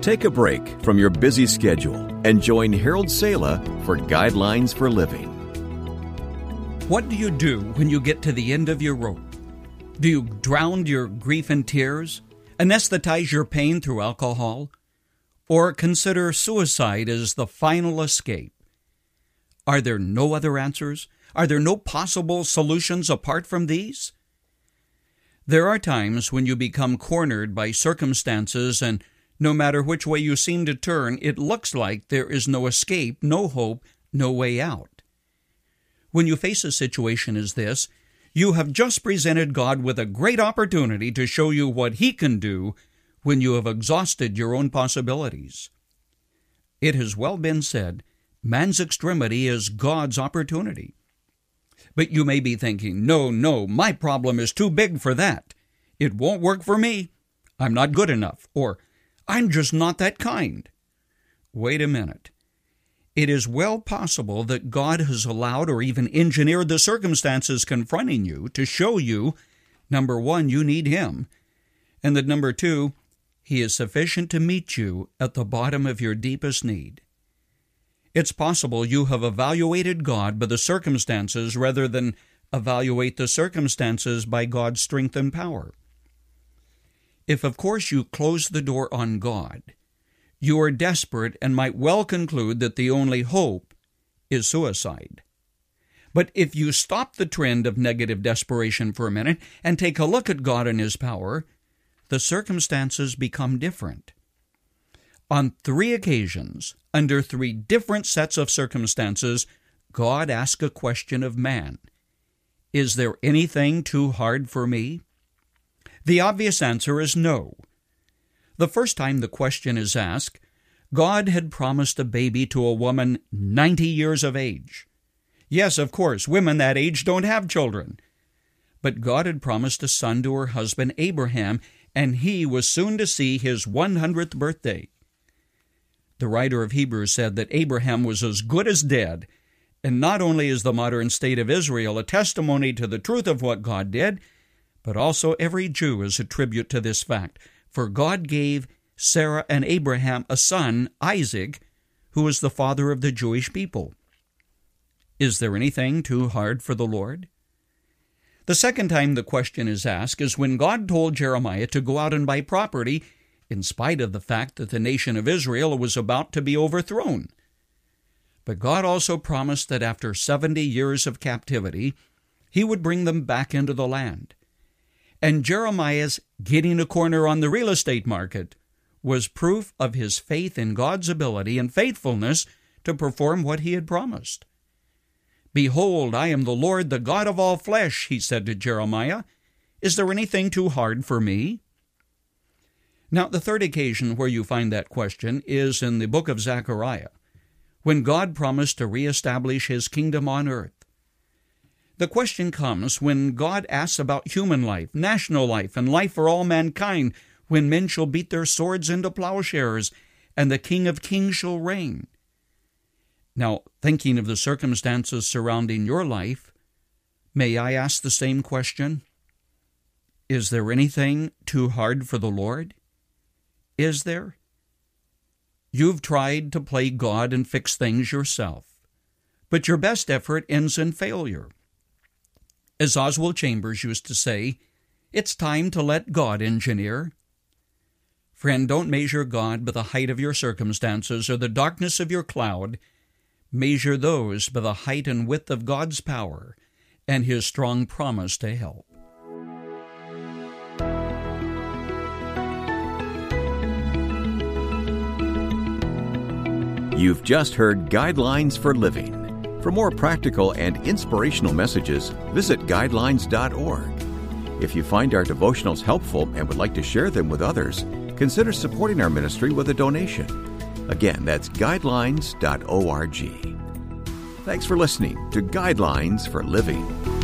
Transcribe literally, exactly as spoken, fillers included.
Take a break from your busy schedule and join Harold Sala for Guidelines for Living. What do you do when you get to the end of your rope? Do you drown your grief in tears, anesthetize your pain through alcohol, or consider suicide as the final escape? Are there no other answers? Are there no possible solutions apart from these? There are times when you become cornered by circumstances, and no matter which way you seem to turn, it looks like there is no escape, no hope, no way out. When you face a situation as this, you have just presented God with a great opportunity to show you what He can do when you have exhausted your own possibilities. It has well been said, man's extremity is God's opportunity. But you may be thinking, no, no, my problem is too big for that. It won't work for me. I'm not good enough. Or, I'm just not that kind. Wait a minute. It is well possible that God has allowed or even engineered the circumstances confronting you to show you, number one, you need Him, and that number two, He is sufficient to meet you at the bottom of your deepest need. It's possible you have evaluated God by the circumstances rather than evaluate the circumstances by God's strength and power. If, of course, you close the door on God, you are desperate and might well conclude that the only hope is suicide. But if you stop the trend of negative desperation for a minute and take a look at God and His power, the circumstances become different. On three occasions, under three different sets of circumstances, God asked a question of man. Is there anything too hard for me? The obvious answer is no. The first time the question is asked, God had promised a baby to a woman ninety years of age. Yes, of course, women that age don't have children. But God had promised a son to her husband Abraham, and he was soon to see his one hundredth birthday. The writer of Hebrews said that Abraham was as good as dead, and not only is the modern state of Israel a testimony to the truth of what God did, but also every Jew is a tribute to this fact. For God gave Sarah and Abraham a son, Isaac, who is the father of the Jewish people. Is there anything too hard for the Lord? The second time the question is asked is when God told Jeremiah to go out and buy property, in spite of the fact that the nation of Israel was about to be overthrown. But God also promised that after seventy years of captivity, He would bring them back into the land. And Jeremiah's getting a corner on the real estate market was proof of his faith in God's ability and faithfulness to perform what He had promised. Behold, I am the Lord, the God of all flesh, He said to Jeremiah. Is there anything too hard for me? Now, the third occasion where you find that question is in the book of Zechariah, when God promised to reestablish His kingdom on earth. The question comes when God asks about human life, national life, and life for all mankind, when men shall beat their swords into plowshares, and the King of Kings shall reign. Now, thinking of the circumstances surrounding your life, may I ask the same question? Is there anything too hard for the Lord? Is there? You've tried to play God and fix things yourself, but your best effort ends in failure. As Oswald Chambers used to say, it's time to let God engineer. Friend, don't measure God by the height of your circumstances or the darkness of your cloud. Measure those by the height and width of God's power and His strong promise to help. You've just heard Guidelines for Living. For more practical and inspirational messages, visit guidelines dot org. If you find our devotionals helpful and would like to share them with others, consider supporting our ministry with a donation. Again, that's guidelines dot org. Thanks for listening to Guidelines for Living.